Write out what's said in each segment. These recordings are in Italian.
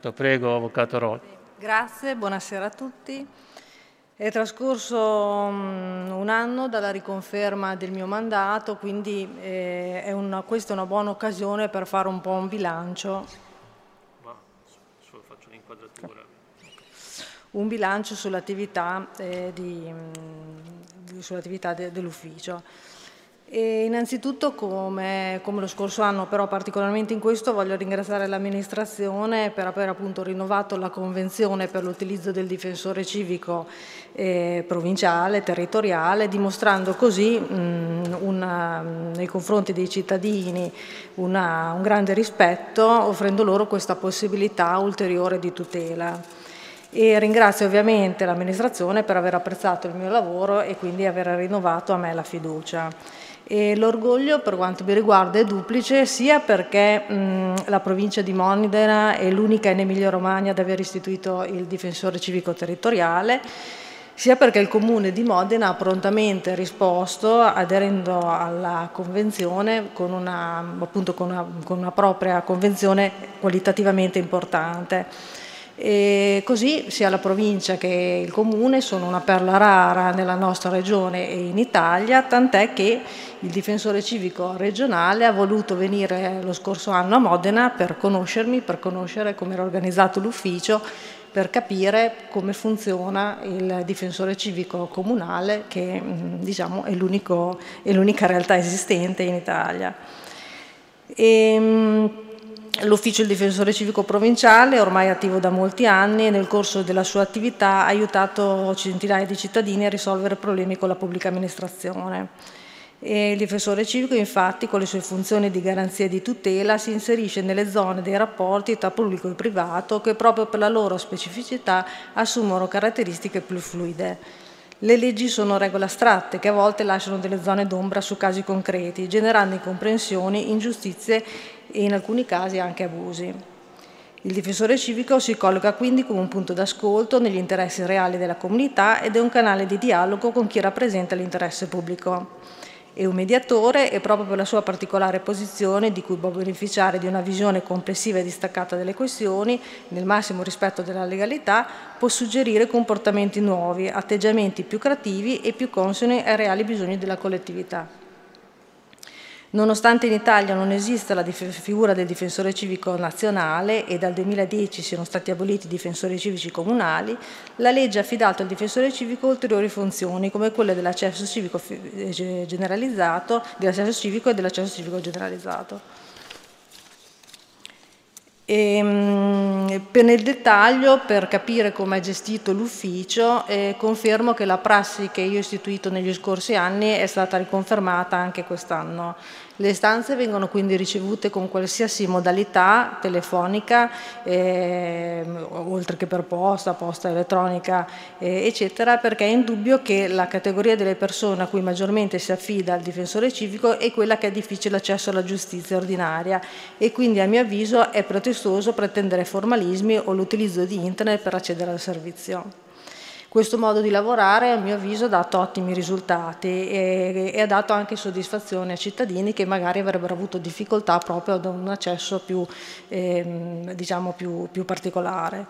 Prego, Avvocato Rol. Grazie, buonasera a tutti. È trascorso un anno dalla riconferma del mio mandato, quindi questa è una buona occasione per fare un po' un bilancio. Solo faccio l'inquadratura. Un bilancio sull'attività dell'ufficio. E innanzitutto, come lo scorso anno, però particolarmente in questo, voglio ringraziare l'amministrazione per aver appunto rinnovato la convenzione per l'utilizzo del difensore civico provinciale, territoriale, dimostrando così nei confronti dei cittadini un grande rispetto, offrendo loro questa possibilità ulteriore di tutela. E ringrazio ovviamente l'amministrazione per aver apprezzato il mio lavoro e quindi aver rinnovato a me la fiducia. E l'orgoglio, per quanto mi riguarda, è duplice, sia perché la provincia di Modena è l'unica in Emilia-Romagna ad aver istituito il difensore civico territoriale, sia perché il Comune di Modena ha prontamente risposto aderendo alla Convenzione con una propria convenzione qualitativamente importante. E così sia la provincia che il Comune sono una perla rara nella nostra regione e in Italia, tant'è che il difensore civico regionale ha voluto venire lo scorso anno a Modena per conoscermi, per conoscere come era organizzato l'ufficio, per capire come funziona il difensore civico comunale, che diciamo è l'unica realtà esistente in Italia. L'ufficio del difensore civico provinciale è ormai attivo da molti anni e nel corso della sua attività ha aiutato centinaia di cittadini a risolvere problemi con la pubblica amministrazione. E il difensore civico, infatti, con le sue funzioni di garanzia e di tutela, si inserisce nelle zone dei rapporti tra pubblico e privato che proprio per la loro specificità assumono caratteristiche più fluide. Le leggi sono regole astratte che a volte lasciano delle zone d'ombra su casi concreti, generando incomprensioni, ingiustizie e in alcuni casi anche abusi. Il difensore civico si colloca quindi come un punto d'ascolto negli interessi reali della comunità ed è un canale di dialogo con chi rappresenta l'interesse pubblico. È un mediatore e proprio per la sua particolare posizione, di cui può beneficiare di una visione complessiva e distaccata delle questioni, nel massimo rispetto della legalità, può suggerire comportamenti nuovi, atteggiamenti più creativi e più consoni ai reali bisogni della collettività. Nonostante in Italia non esista la figura del difensore civico nazionale e dal 2010 siano stati aboliti i difensori civici comunali, la legge ha affidato al difensore civico ulteriori funzioni come quelle dell'accesso civico generalizzato, dell'accesso civico e dell'accesso civico generalizzato. Nel dettaglio, per capire come è gestito l'ufficio, confermo che la prassi che io ho istituito negli scorsi anni è stata riconfermata anche quest'anno. Le istanze vengono quindi ricevute con qualsiasi modalità telefonica, oltre che per posta elettronica, eccetera, perché è indubbio che la categoria delle persone a cui maggiormente si affida il difensore civico è quella che ha difficile accesso alla giustizia ordinaria e quindi a mio avviso è pretestuoso pretendere formalismi o l'utilizzo di internet per accedere al servizio. Questo modo di lavorare, a mio avviso, ha dato ottimi risultati e ha dato anche soddisfazione ai cittadini che magari avrebbero avuto difficoltà proprio ad un accesso più particolare.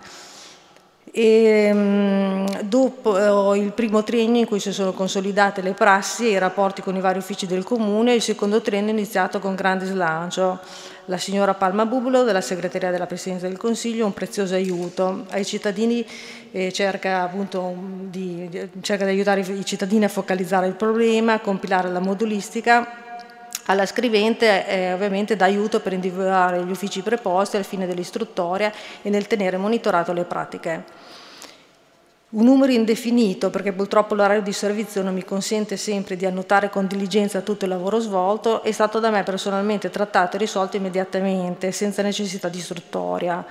Dopo il primo triennio in cui si sono consolidate le prassi e i rapporti con i vari uffici del Comune, il secondo triennio è iniziato con grande slancio. La signora Palma Bubulo della segreteria della Presidenza del Consiglio un prezioso aiuto ai cittadini, cerca di aiutare i cittadini a focalizzare il problema, a compilare la modulistica. Alla scrivente ovviamente dà aiuto per individuare gli uffici preposti al fine dell'istruttoria e nel tenere monitorato le pratiche. Un numero indefinito, perché purtroppo l'orario di servizio non mi consente sempre di annotare con diligenza tutto il lavoro svolto, è stato da me personalmente trattato e risolto immediatamente, senza necessità di istruttoria.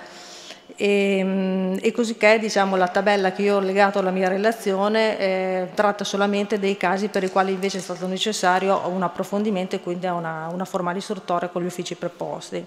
E così che diciamo, la tabella che io ho legato alla mia relazione tratta solamente dei casi per i quali invece è stato necessario un approfondimento e quindi una formale istruttoria con gli uffici preposti.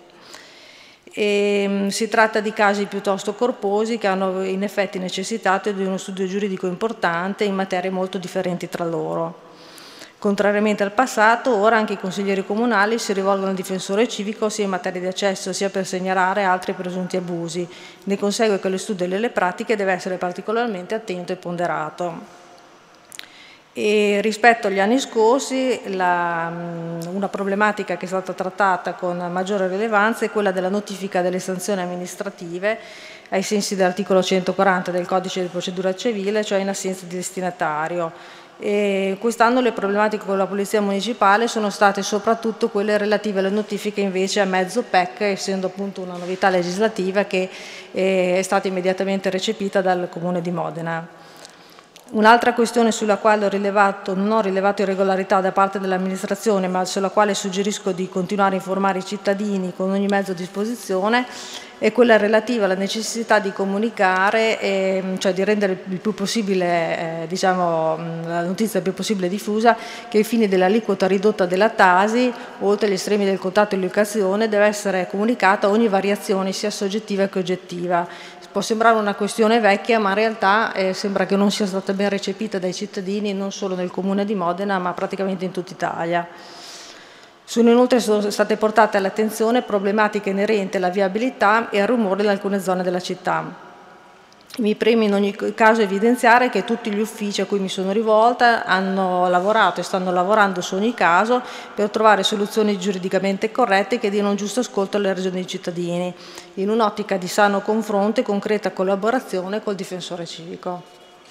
Si tratta di casi piuttosto corposi che hanno in effetti necessitato di uno studio giuridico importante in materie molto differenti tra loro. Contrariamente al passato, ora anche i consiglieri comunali si rivolgono al difensore civico sia in materia di accesso sia per segnalare altri presunti abusi. Ne consegue che lo studio delle pratiche deve essere particolarmente attento e ponderato. E rispetto agli anni scorsi, una problematica che è stata trattata con maggiore rilevanza è quella della notifica delle sanzioni amministrative ai sensi dell'articolo 140 del Codice di procedura civile, cioè in assenza di destinatario. Quest'anno le problematiche con la Polizia Municipale sono state soprattutto quelle relative alle notifiche invece a mezzo PEC, essendo appunto una novità legislativa che è stata immediatamente recepita dal Comune di Modena. Un'altra questione sulla quale non ho rilevato irregolarità da parte dell'amministrazione, ma sulla quale suggerisco di continuare a informare i cittadini con ogni mezzo a disposizione, è quella relativa alla necessità di comunicare, cioè di rendere il più possibile, la notizia il più possibile diffusa, che ai fini dell'aliquota ridotta della Tasi, oltre agli estremi del contratto di locazione, deve essere comunicata ogni variazione sia soggettiva che oggettiva. Può sembrare una questione vecchia, ma in realtà sembra che non sia stata ben recepita dai cittadini non solo nel Comune di Modena, ma praticamente in tutta Italia. Inoltre sono state portate all'attenzione problematiche inerenti alla viabilità e al rumore in alcune zone della città. Mi preme in ogni caso evidenziare che tutti gli uffici a cui mi sono rivolta hanno lavorato e stanno lavorando su ogni caso per trovare soluzioni giuridicamente corrette che diano un giusto ascolto alle ragioni dei cittadini, in un'ottica di sano confronto e concreta collaborazione col difensore civico.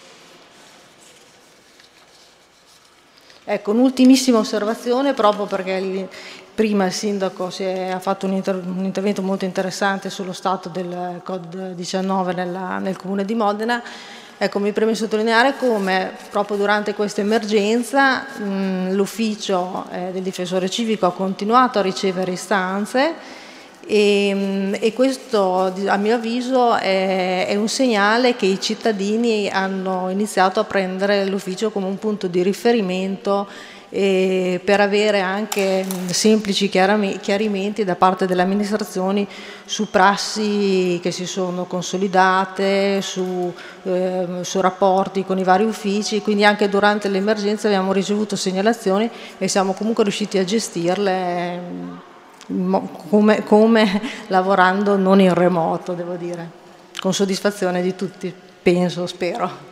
Ecco, un'ultimissima osservazione, proprio perché prima il Sindaco ha fatto un intervento molto interessante sullo stato del Covid-19 nel Comune di Modena. Ecco, mi preme sottolineare come proprio durante questa emergenza l'ufficio del difensore civico ha continuato a ricevere istanze e questo, a mio avviso, è un segnale che i cittadini hanno iniziato a prendere l'ufficio come un punto di riferimento per avere anche semplici chiarimenti da parte delle amministrazioni su prassi che si sono consolidate, su rapporti con i vari uffici. Quindi anche durante l'emergenza abbiamo ricevuto segnalazioni e siamo comunque riusciti a gestirle come lavorando non in remoto, devo dire, con soddisfazione di tutti, penso, spero.